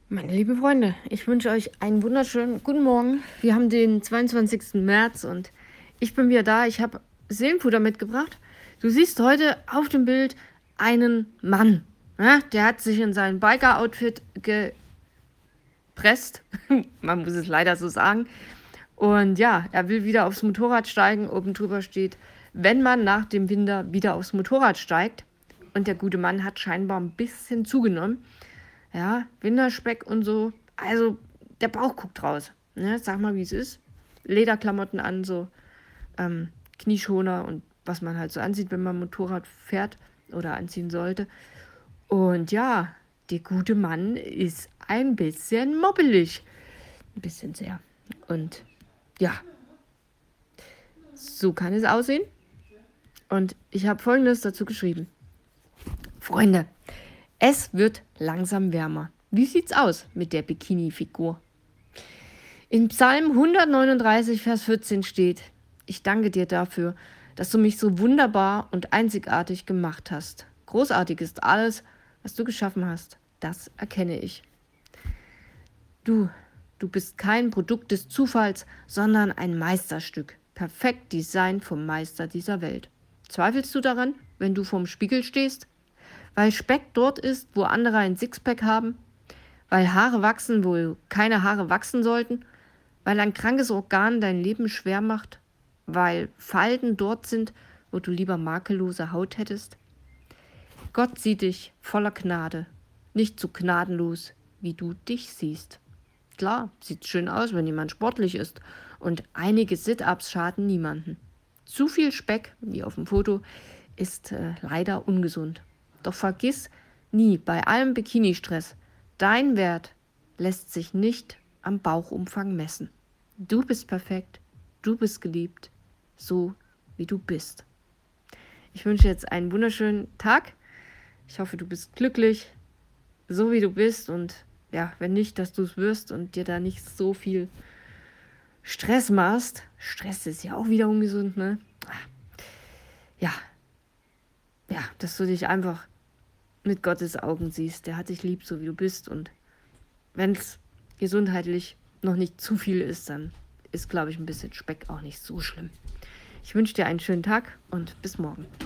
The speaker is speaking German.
Meine lieben Freunde, ich wünsche euch einen wunderschönen guten Morgen. Wir haben den 22. März und ich bin wieder da. Ich habe Seelenfutter mitgebracht. Du siehst heute auf dem Bild einen Mann. Ja, der hat sich in sein Biker-Outfit gepresst. Man muss es leider so sagen. Und ja, er will wieder aufs Motorrad steigen. Oben drüber steht, wenn man nach dem Winter wieder aufs Motorrad steigt. Und der gute Mann hat scheinbar ein bisschen zugenommen. Ja, Winterspeck und so. Also, der Bauch guckt raus. Ne? Sag mal, wie es ist. Lederklamotten an, so Knieschoner und was man halt so ansieht, wenn man Motorrad fährt oder anziehen sollte. Und ja, der gute Mann ist ein bisschen moppelig. Ein bisschen sehr. Und ja, so kann es aussehen. Und ich habe Folgendes dazu geschrieben. Freunde, es wird langsam wärmer. Wie sieht's aus mit der Bikini-Figur? In Psalm 139, Vers 14 steht: Ich danke dir dafür, dass du mich so wunderbar und einzigartig gemacht hast. Großartig ist alles, was du geschaffen hast. Das erkenne ich. Du bist kein Produkt des Zufalls, sondern ein Meisterstück. Perfekt designt vom Meister dieser Welt. Zweifelst du daran, wenn du vorm Spiegel stehst? Weil Speck dort ist, wo andere ein Sixpack haben? Weil Haare wachsen, wo keine Haare wachsen sollten? Weil ein krankes Organ dein Leben schwer macht? Weil Falten dort sind, wo du lieber makellose Haut hättest? Gott sieht dich voller Gnade, nicht so gnadenlos, wie du dich siehst. Klar, sieht schön aus, wenn jemand sportlich ist, und einige Sit-Ups schaden niemanden. Zu viel Speck, wie auf dem Foto, ist leider ungesund. Doch vergiss nie bei allem Bikini-Stress, dein Wert lässt sich nicht am Bauchumfang messen. Du bist perfekt, du bist geliebt, so wie du bist. Ich wünsche jetzt einen wunderschönen Tag. Ich hoffe, du bist glücklich, so wie du bist, und ja, wenn nicht, dass du es wirst und dir da nicht so viel Stress machst. Stress ist ja auch wieder ungesund, ne? Ja, dass du dich einfach mit Gottes Augen siehst. Der hat dich lieb, so wie du bist. Und wenn es gesundheitlich noch nicht zu viel ist, dann ist, glaube ich, ein bisschen Speck auch nicht so schlimm. Ich wünsche dir einen schönen Tag und bis morgen.